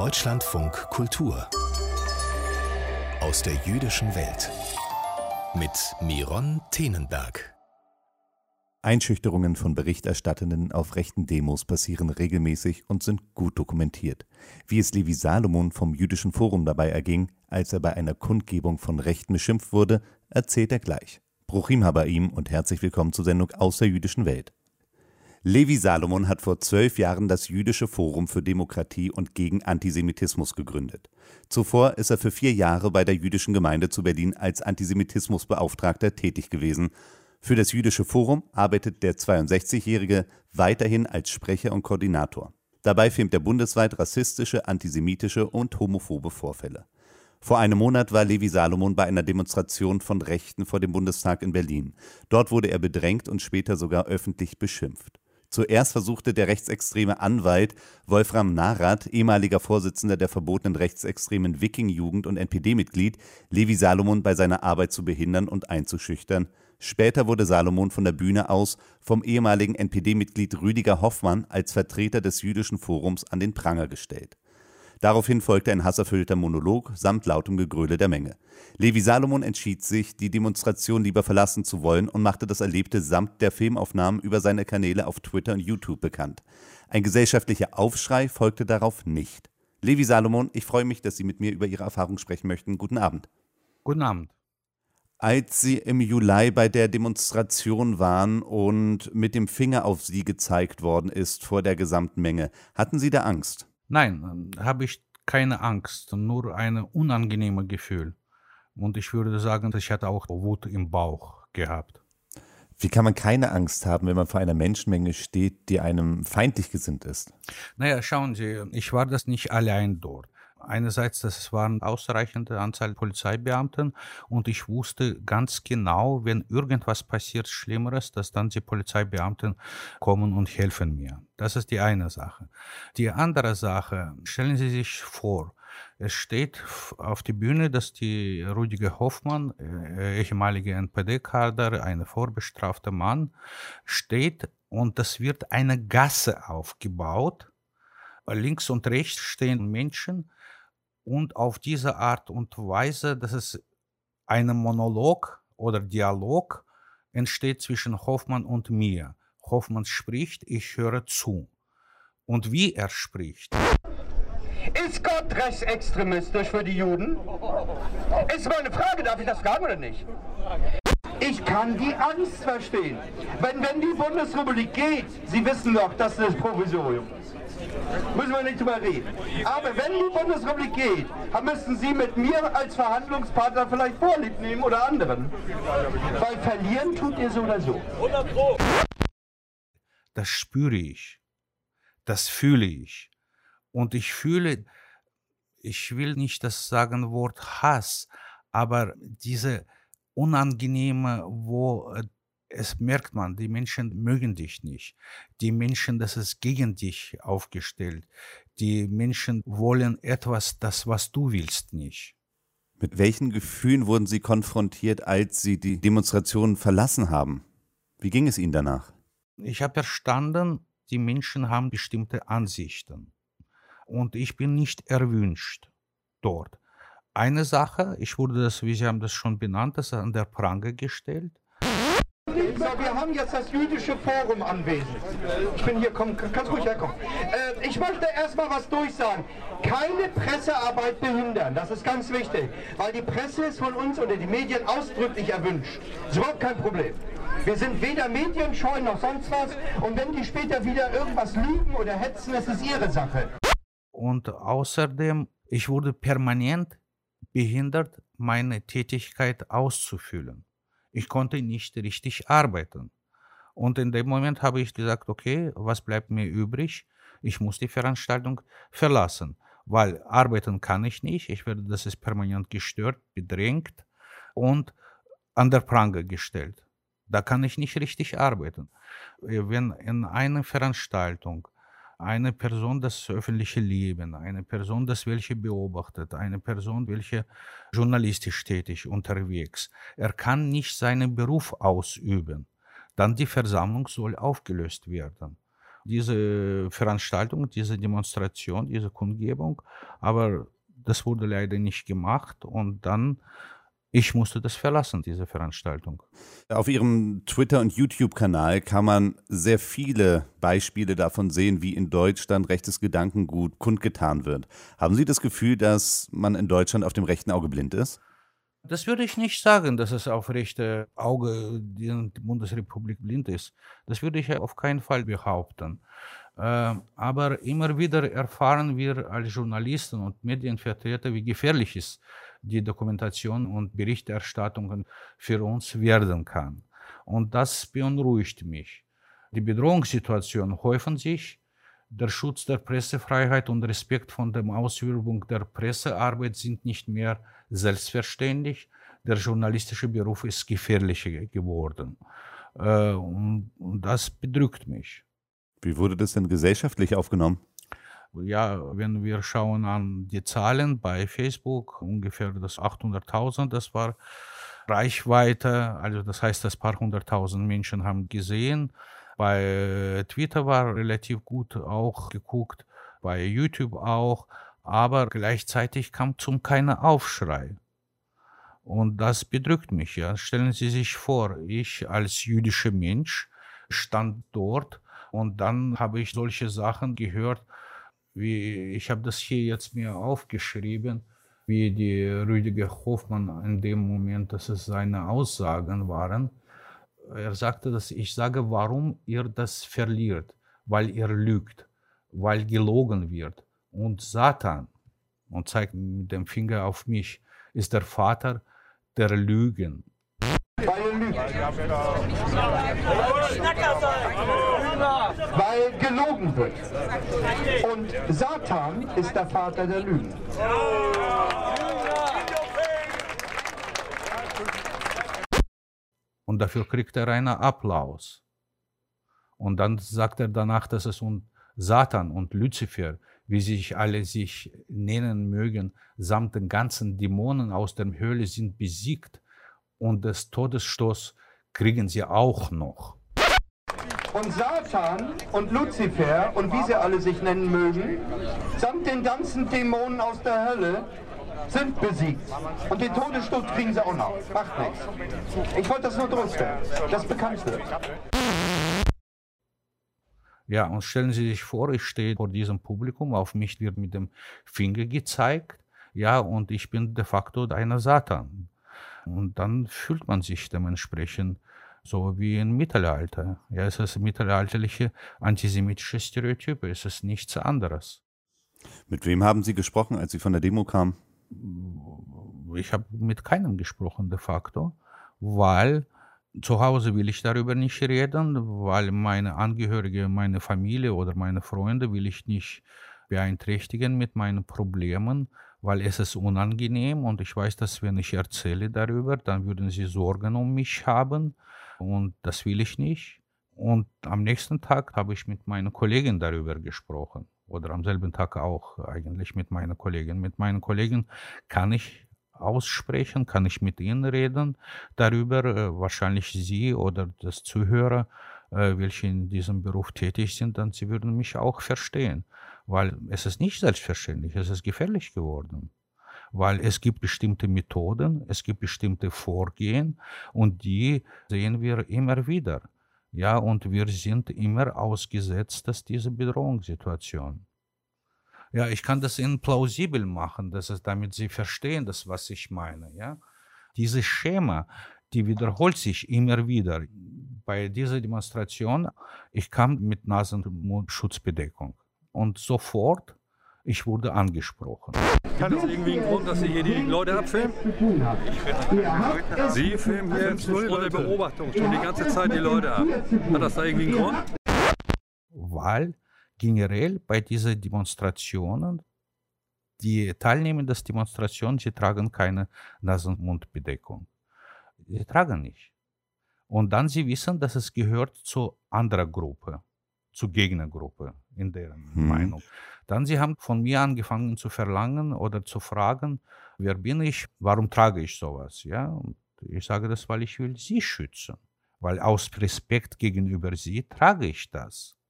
Deutschlandfunk Kultur aus der jüdischen Welt mit Miron Tenenberg. Einschüchterungen von Berichterstattenden auf rechten Demos passieren regelmäßig und sind gut dokumentiert. Wie es Levi Salomon vom Jüdischen Forum dabei erging, als er bei einer Kundgebung von Rechten beschimpft wurde, erzählt er gleich. Bruchim Habaim und herzlich willkommen zur Sendung aus der jüdischen Welt. Levi Salomon hat vor 12 Jahren das Jüdische Forum für Demokratie und gegen Antisemitismus gegründet. Zuvor ist er für 4 Jahre bei der jüdischen Gemeinde zu Berlin als Antisemitismusbeauftragter tätig gewesen. Für das Jüdische Forum arbeitet der 62-Jährige weiterhin als Sprecher und Koordinator. Dabei filmt er bundesweit rassistische, antisemitische und homophobe Vorfälle. Vor einem Monat war Levi Salomon bei einer Demonstration von Rechten vor dem Bundestag in Berlin. Dort wurde er bedrängt und später sogar öffentlich beschimpft. Zuerst versuchte der rechtsextreme Anwalt Wolfram Narath, ehemaliger Vorsitzender der verbotenen rechtsextremen Wiking-Jugend und NPD-Mitglied, Levi Salomon bei seiner Arbeit zu behindern und einzuschüchtern. Später wurde Salomon von der Bühne aus vom ehemaligen NPD-Mitglied Rüdiger Hoffmann als Vertreter des Jüdischen Forums an den Pranger gestellt. Daraufhin folgte ein hasserfüllter Monolog samt lautem Gegröle der Menge. Levi Salomon entschied sich, die Demonstration lieber verlassen zu wollen und machte das Erlebte samt der Filmaufnahmen über seine Kanäle auf Twitter und YouTube bekannt. Ein gesellschaftlicher Aufschrei folgte darauf nicht. Levi Salomon, ich freue mich, dass Sie mit mir über Ihre Erfahrung sprechen möchten. Guten Abend. Guten Abend. Als Sie im Juli bei der Demonstration waren und mit dem Finger auf Sie gezeigt worden ist vor der gesamten Menge, hatten Sie da Angst? Nein, habe ich keine Angst, nur ein unangenehmes Gefühl. Und ich würde sagen, ich hatte auch Wut im Bauch gehabt. Wie kann man keine Angst haben, wenn man vor einer Menschenmenge steht, die einem feindlich gesinnt ist? Naja, schauen Sie, ich war das nicht allein dort. Einerseits, das waren ausreichende Anzahl Polizeibeamten und ich wusste ganz genau, wenn irgendwas passiert Schlimmeres, dass dann die Polizeibeamten kommen und helfen mir. Das ist die eine Sache. Die andere Sache, stellen Sie sich vor, es steht auf der Bühne, dass die Rüdiger Hoffmann, ehemalige NPD-Kader, ein vorbestrafter Mann, steht und das wird eine Gasse aufgebaut. Links und rechts stehen Menschen und auf diese Art und Weise, dass es ein Monolog oder Dialog entsteht zwischen Hoffmann und mir. Hoffmann spricht, ich höre zu. Und wie er spricht. Ist Gott rechtsextremistisch für die Juden? Ist mal eine Frage, darf ich das fragen oder nicht? Ich kann die Angst verstehen. Wenn die Bundesrepublik geht, Sie wissen doch, dass das Provisorium ist. Müssen wir nicht drüber reden. Aber wenn die Bundesrepublik geht, dann müssten Sie mit mir als Verhandlungspartner vielleicht Vorlieb nehmen oder anderen. Weil verlieren tut ihr so oder so. Das spüre ich. Das fühle ich. Und ich fühle, ich will nicht das sagen Wort Hass, aber diese unangenehme, wo es merkt man, die Menschen mögen dich nicht. Die Menschen, das ist gegen dich aufgestellt. Die Menschen wollen etwas, das, was du willst, nicht. Mit welchen Gefühlen wurden Sie konfrontiert, als Sie die Demonstration verlassen haben? Wie ging es Ihnen danach? Ich habe verstanden, die Menschen haben bestimmte Ansichten. Und ich bin nicht erwünscht dort. Eine Sache, ich wurde das, wie Sie haben das schon benannt, das an der Pranger gestellt. So, wir haben jetzt das Jüdische Forum anwesend. Ich bin hier, kannst ruhig herkommen. Ich möchte erstmal was durchsagen. Keine Pressearbeit behindern, das ist ganz wichtig. Weil die Presse ist von uns oder die Medien ausdrücklich erwünscht. Das ist überhaupt kein Problem. Wir sind weder medienscheu noch sonst was. Und wenn die später wieder irgendwas lügen oder hetzen, das ist ihre Sache. Und außerdem, ich wurde permanent behindert, meine Tätigkeit auszufüllen. Ich konnte nicht richtig arbeiten. Und in dem Moment habe ich gesagt, okay, was bleibt mir übrig? Ich muss die Veranstaltung verlassen, weil arbeiten kann ich nicht. Das ist permanent gestört, bedrängt und an der Pranger gestellt. Da kann ich nicht richtig arbeiten. Wenn in einer Veranstaltung eine Person das öffentliche Leben, eine Person das welche beobachtet, eine Person welche journalistisch tätig unterwegs, er kann nicht seinen Beruf ausüben, dann die Versammlung soll aufgelöst werden. diese Veranstaltung, diese Demonstration, diese Kundgebung, aber das wurde leider nicht gemacht und dann ich musste das verlassen, diese Veranstaltung. Auf Ihrem Twitter- und YouTube-Kanal kann man sehr viele Beispiele davon sehen, wie in Deutschland rechtes Gedankengut kundgetan wird. Haben Sie das Gefühl, dass man in Deutschland auf dem rechten Auge blind ist? Das würde ich nicht sagen, dass es auf rechte Auge die Bundesrepublik blind ist. Das würde ich auf keinen Fall behaupten. Aber immer wieder erfahren wir als Journalisten und Medienvertreter, wie gefährlich ist die Dokumentation und Berichterstattung für uns werden kann. Und das beunruhigt mich. Die Bedrohungssituationen häufen sich. Der Schutz der Pressefreiheit und Respekt vor der Ausübung der Pressearbeit sind nicht mehr selbstverständlich. Der journalistische Beruf ist gefährlicher geworden. Und das bedrückt mich. Wie wurde das denn gesellschaftlich aufgenommen? Ja, wenn wir schauen an die Zahlen bei Facebook, ungefähr das 800.000, das war Reichweite, also das heißt, das paar hunderttausend Menschen haben gesehen. Bei Twitter war relativ gut auch geguckt, bei YouTube auch, aber gleichzeitig kam zum keiner Aufschrei. Und das bedrückt mich, ja. Stellen Sie sich vor, ich als jüdischer Mensch stand dort und dann habe ich solche Sachen gehört, wie, ich habe das hier jetzt mir aufgeschrieben, wie die Rüdiger Hofmann in dem Moment, dass es seine Aussagen waren. Er sagte, dass ich sage, warum ihr das verliert, weil ihr lügt, weil gelogen wird. Und Satan, und zeigt mit dem Finger auf mich, ist der Vater der Lügen. Weil gelogen wird. Und Satan ist der Vater der Lügen. Und dafür kriegt er einen Applaus. Und dann sagt er danach, dass es Satan und Luzifer, wie sich alle sich nennen mögen, samt den ganzen Dämonen aus der Hölle sind besiegt. Und das Todesstoß kriegen sie auch noch. Und Satan und Luzifer und wie sie alle sich nennen mögen, samt den ganzen Dämonen aus der Hölle, sind besiegt. Und den Todesstoß kriegen sie auch noch. Macht nichts. Ich wollte das nur drüsten, dass bekannt wird. Ja, und stellen Sie sich vor, ich stehe vor diesem Publikum, auf mich wird mit dem Finger gezeigt, ja, und ich bin de facto einer Satan. Und dann fühlt man sich dementsprechend so wie im Mittelalter. Ja, es ist mittelalterliche antisemitische Stereotype, es ist nichts anderes. Mit wem haben Sie gesprochen, als Sie von der Demo kamen? Ich habe mit keinem gesprochen de facto, weil zu Hause will ich darüber nicht reden, weil meine Angehörige, meine Familie oder meine Freunde will ich nicht beeinträchtigen mit meinen Problemen, weil es ist unangenehm und ich weiß, dass wenn ich erzähle darüber, dann würden sie Sorgen um mich haben und das will ich nicht. Und am nächsten Tag habe ich mit meiner Kollegin darüber gesprochen oder am selben Tag auch eigentlich mit meiner Kollegin. Mit meinen Kollegen kann ich aussprechen, kann ich mit ihnen reden darüber, wahrscheinlich Sie oder das Zuhörer, welche in diesem Beruf tätig sind, dann sie würden mich auch verstehen, weil es ist nicht selbstverständlich, es ist gefährlich geworden, weil es gibt bestimmte Methoden, es gibt bestimmte Vorgehen und die sehen wir immer wieder, ja, und wir sind immer ausgesetzt, dass diese Bedrohungssituation. Ja, ich kann das Ihnen plausibel machen, damit Sie verstehen, was ich meine. Ja? Dieses Schema, die wiederholt sich immer wieder. Bei dieser Demonstration, ich kam mit Nasen- und Mundschutzbedeckung und sofort, ich wurde angesprochen. Kann es irgendwie einen Grund, dass Sie hier die Leute abfilmen? Sie filmen hier jetzt ohne Beobachtung schon die ganze Zeit die Leute ab. Hat das da irgendwie einen Grund? Weil generell bei diesen Demonstrationen, die Teilnehmer der Demonstration, sie tragen keine Nasen- und Mundbedeckung. Sie tragen nicht. Und dann sie wissen, dass es gehört zu anderer Gruppe, zur Gegnergruppe, in deren Meinung. Dann sie haben von mir angefangen zu verlangen oder zu fragen, wer bin ich, warum trage ich sowas? Ja? Und ich sage das, weil ich will sie schützen. Weil aus Respekt gegenüber sie trage ich das.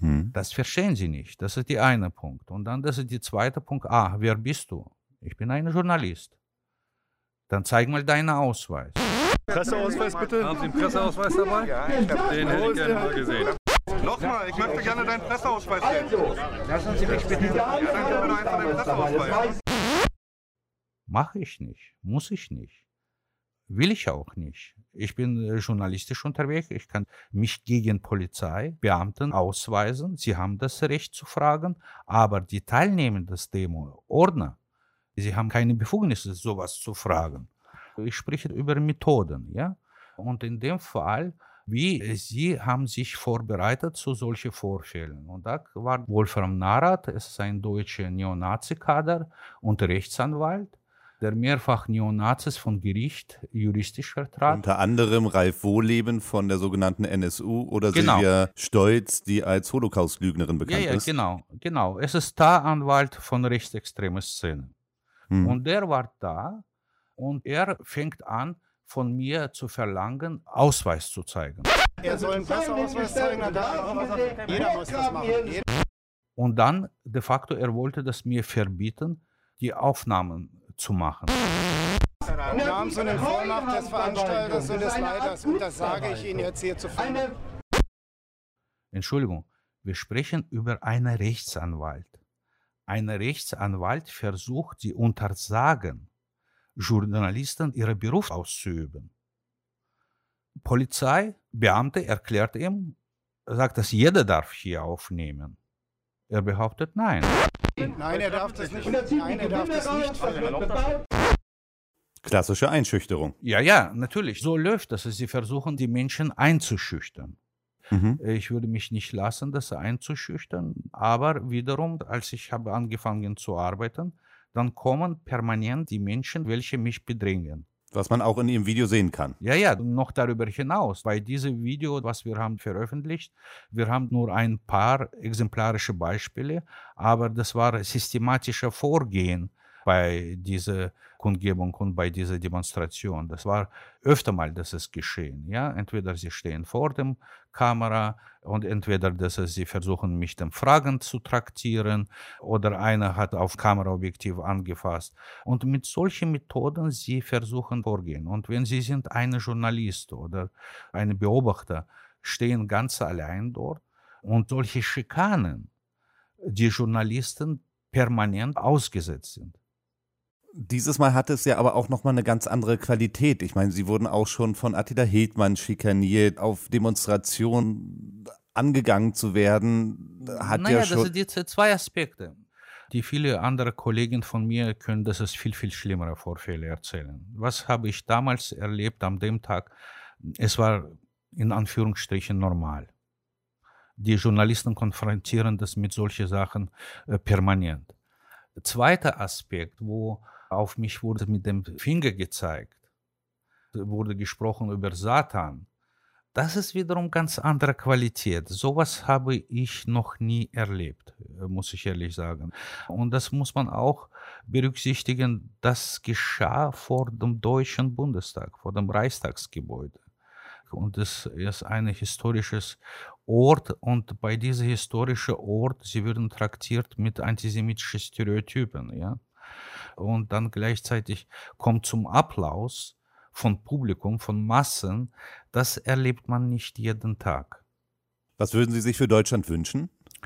Das verstehen sie nicht. Das ist der eine Punkt. Und dann das ist der zweite Punkt. Wer bist du? Ich bin ein Journalist. Dann zeig mal deinen Ausweis. Presseausweis bitte. Haben Sie einen Presseausweis dabei? Ja, Den hätte ich gerne mal gesehen. Nochmal, ich möchte gerne deinen Presseausweis sehen. Lassen Sie mich bitte. Ja, dann gib mir doch einfach deinen Presseausweis. Mache ich nicht. Muss ich nicht. Will ich auch nicht. Ich bin journalistisch unterwegs. Ich kann mich gegen Polizeibeamten ausweisen. Sie haben das Recht zu fragen. Aber die Teilnehmer des Demo, Ordner, sie haben keine Befugnis, sowas zu fragen. Ich spreche über Methoden, ja. Und in dem Fall, wie sie haben sich vorbereitet zu solchen Vorfällen. Und da war Wolfram Narat, es ist ein deutscher Neonazi-Kader und Rechtsanwalt, der mehrfach Neonazis von Gericht juristisch vertrat. Unter anderem Ralf Wohleben von der sogenannten NSU oder Genau. Silvia Stolz, die als Holocaust-Lügnerin bekannt ist. Genau. Es ist Staranwalt von rechtsextremen Szenen. Und der war da und er fängt an, von mir zu verlangen, Ausweis zu zeigen. Er soll einen Presseausweis zeigen, jeder muss das machen. Und dann, de facto, er wollte das mir verbieten, die Aufnahmen zu machen. Wir haben so eine Vollmacht des Veranstalters und des Leiters und das sage ich Ihnen jetzt hier zu finden. Entschuldigung, wir sprechen über einen Rechtsanwalt. Ein Rechtsanwalt versucht, sie untersagen, Journalisten ihren Beruf auszuüben. Polizeibeamte erklärt ihm, sagt, dass jeder darf hier aufnehmen. Er behauptet, nein. Nein, er darf das nicht. Nein, er darf das nicht filmen. Klassische Einschüchterung. Ja, natürlich. So läuft das. Sie versuchen, die Menschen einzuschüchtern. Ich würde mich nicht lassen, das einzuschüchtern. Aber wiederum, als ich habe angefangen zu arbeiten, dann kommen permanent die Menschen, welche mich bedrängen. Was man auch in Ihrem Video sehen kann. Ja, noch darüber hinaus. Bei diesem Video, was wir haben veröffentlicht, wir haben nur ein paar exemplarische Beispiele, aber das war systematisches Vorgehen bei dieser Kundgebung und bei dieser Demonstration. Das war öfter mal, dass es geschehen. Ja? Entweder sie stehen vor der Kamera und entweder, dass sie versuchen, mich den Fragen zu traktieren oder einer hat auf Kameraobjektiv angefasst. Und mit solchen Methoden sie versuchen vorgehen. Und wenn sie sind ein Journalist oder ein Beobachter, stehen ganz allein dort und solche Schikanen, die Journalisten permanent ausgesetzt sind. Dieses Mal hatte es ja aber auch nochmal eine ganz andere Qualität. Ich meine, Sie wurden auch schon von Attila Hildmann schikaniert, auf Demonstrationen angegangen zu werden. Das sind jetzt zwei Aspekte. Die viele andere Kollegen von mir können das als viel, viel schlimmere Vorfälle erzählen. Was habe ich damals erlebt an dem Tag? Es war in Anführungsstrichen normal. Die Journalisten konfrontieren das mit solchen Sachen permanent. Zweiter Aspekt, wo auf mich wurde mit dem Finger gezeigt, wurde gesprochen über Satan. Das ist wiederum ganz andere Qualität. Sowas habe ich noch nie erlebt, muss ich ehrlich sagen. Und das muss man auch berücksichtigen, das geschah vor dem Deutschen Bundestag, vor dem Reichstagsgebäude. Und es ist ein historisches Ort und bei diesem historischen Ort, sie werden traktiert mit antisemitischen Stereotypen, ja. Und dann gleichzeitig kommt zum Applaus von Publikum, von Massen, das erlebt man nicht jeden Tag. Was würden Sie sich für Deutschland wünschen?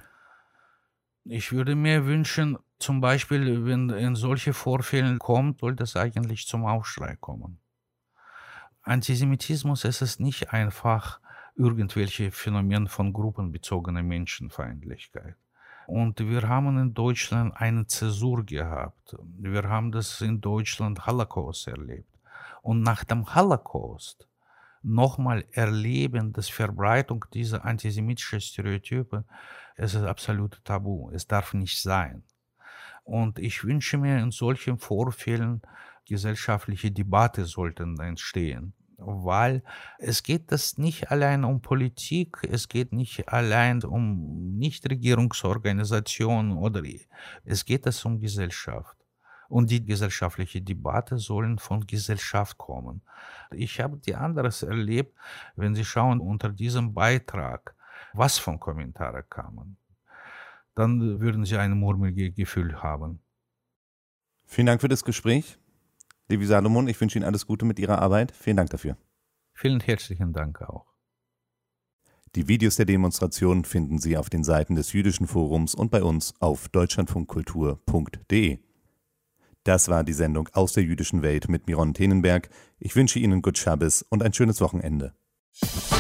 Ich würde mir wünschen, zum Beispiel, wenn in solche Vorfälle kommt, soll das eigentlich zum Aufschrei kommen. Antisemitismus ist es nicht einfach irgendwelche Phänomene von gruppenbezogener Menschenfeindlichkeit. Und wir haben in Deutschland eine Zäsur gehabt. Wir haben das in Deutschland Holocaust erlebt. Und nach dem Holocaust nochmal erleben, dass Verbreitung dieser antisemitischen Stereotype, es ist absolut tabu. Es darf nicht sein. Und ich wünsche mir, in solchen Vorfällen gesellschaftliche Debatte sollten entstehen. Weil es geht das nicht allein um Politik, es geht nicht allein um Nichtregierungsorganisationen oder es geht es um Gesellschaft. Und die gesellschaftliche Debatte sollen von Gesellschaft kommen. Ich habe die anderes erlebt, wenn Sie schauen unter diesem Beitrag, was von Kommentare kamen. Dann würden Sie ein mulmiges Gefühl haben. Vielen Dank für das Gespräch. Levi Salomon, ich wünsche Ihnen alles Gute mit Ihrer Arbeit. Vielen Dank dafür. Vielen herzlichen Dank auch. Die Videos der Demonstration finden Sie auf den Seiten des Jüdischen Forums und bei uns auf deutschlandfunkkultur.de. Das war die Sendung Aus der jüdischen Welt mit Miron Tenenberg. Ich wünsche Ihnen Gut Schabbes und ein schönes Wochenende.